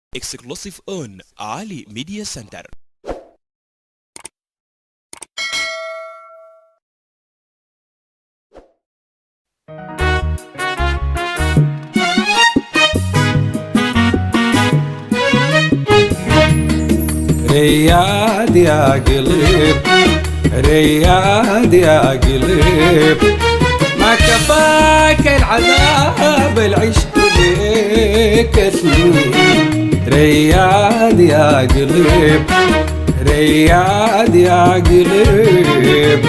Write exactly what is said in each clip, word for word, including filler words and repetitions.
Exclusive on Ali Media Center. رياد يا قلب رياد يا قلب ما كفاك العذاب العشق ليك سنين. رياد يا قلب رياد يا قلب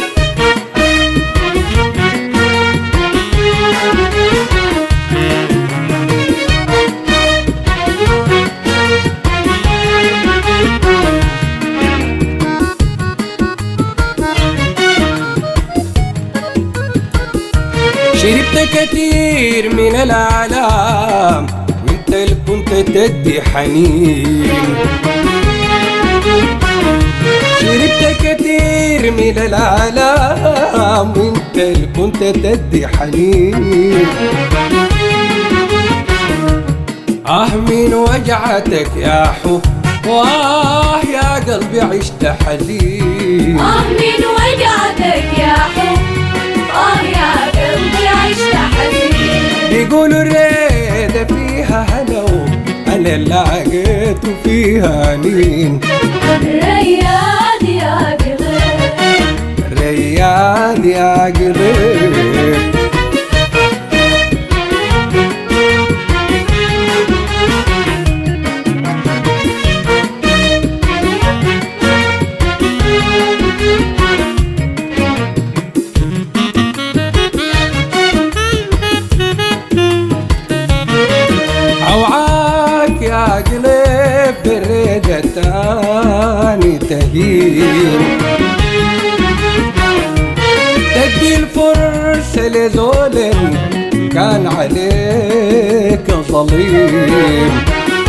شربت كتير من العالم وانت اللي كنت تدي حنين. شربت كتير من العالم وانت اللي كنت تدي حنين. آه من وجعتك يا حب وآه يا قلبي عشت حزين. آه من وجعتك يا حب آه يا قلبي عشت حزين. بيقولوا الريدة فيها هلو أنا اللي لقيته فيها نين. رياد يا قلب رياد يا قلب اوعاك يا قلب بالريدة تاني تهين. تدي الفرصة لزول كان عليك ظليم.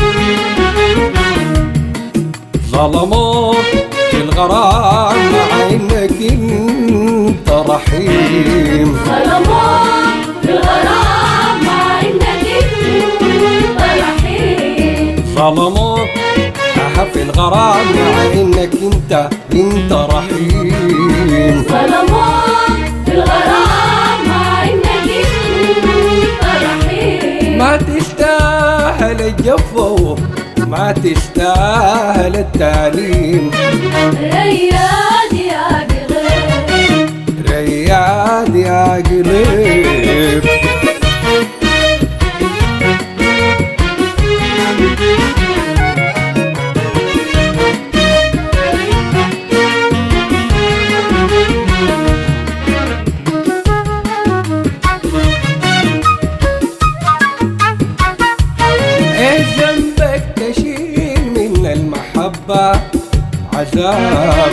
ظلموك في الغرام مع انك انت رحيم. ظلموك في الغرام مع انك انت رحيم. ظلموك في الغرام مع انك انت انت رحيم. ظلموك في الغرام مع انك انت رحيم. ما تستاهل الجفو ما تستاهل التعليم. رياد يا قلب رياد يا قلب عذاب.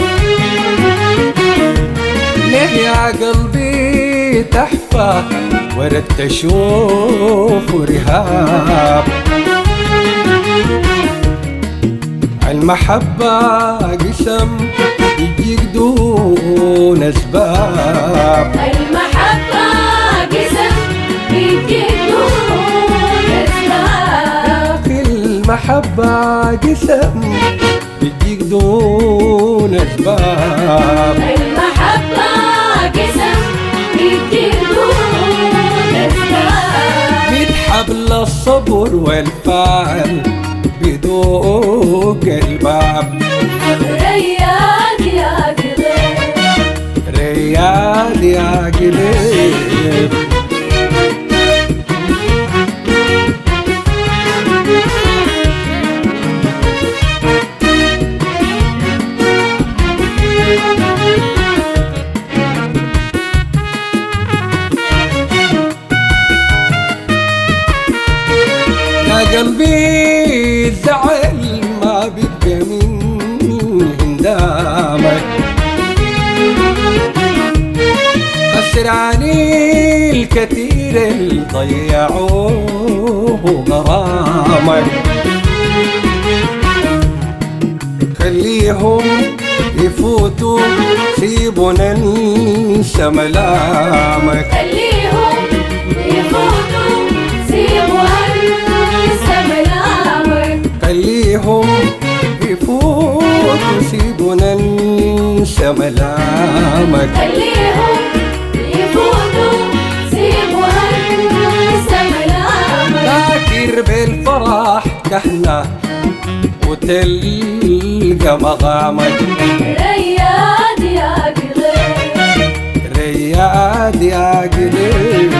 ليه يا قلبي تحفى ورد تشوف رهاب. المحبة قسم يجيك دون أسباب. المحبة قسم يجيك دون أسباب. المحبة قسم يجيك دون أسباب. المحبة قسم يجيك دون أسباب. ميت حبل الصبر والفعل بدوق الباب. رياد يا قلب رياد يا قلب يا قلبي الزعل ما بيبقى من هندامك. خسراني الكثير اللي ضيعوه غرامك. خليهم يفوتوا سيبونا ننسى ملامك. خليهم يفوتوا سيبوا هالسما خليهم يفوتوا سيبونا ننسى ملامك خليهم يفوتوا سيبونا ننسى ملامك ذاكر بالفرح كهنا وتلقى مغامك رياد يا قليل رياد يا قليل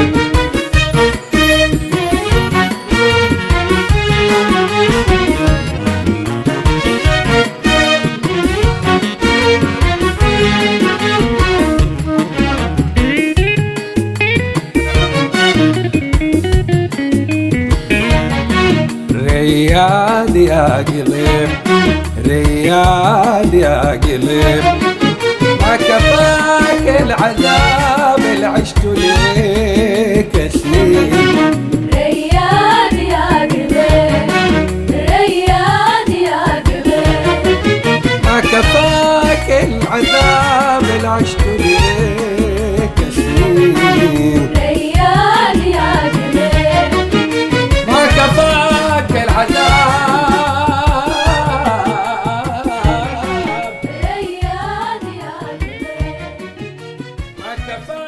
رياد يا قلب رياد يا قلب ما كفاك العذاب اللي عشت ليك سنين رياد يا قليل رياد يا قليل ما كفاك العذاب اللي عشت ليك سنين رياد يا قليل ما كفاك العذاب رياد يا قليل ما كفاك